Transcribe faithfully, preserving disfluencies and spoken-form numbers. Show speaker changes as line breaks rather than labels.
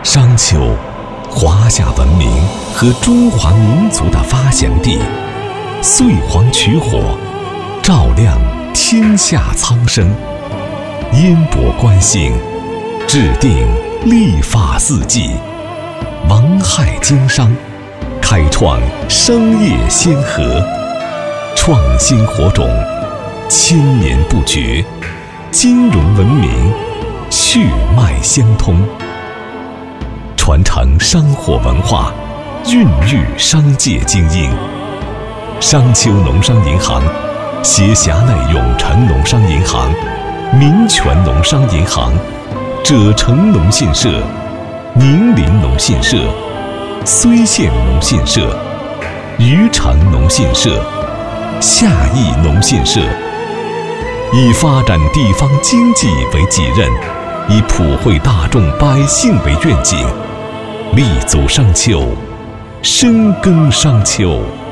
商丘，华夏文明和中华民族的发祥地，岁皇取火，照亮天下苍生，烟波观星，制定历法四纪，王亥经商，开创商业先河，创新火种，千年不绝，金融文明血脉相通，传承商货文化，孕育商界精英。商丘农商银行携辖内永诚农商银行、民权农商银行、赭城农信社、宁林农信社、睢县农信社、余城农信社、夏邑农信社，以发展地方经济为己任，以普惠大众百姓为愿景，立足商丘，深耕商丘。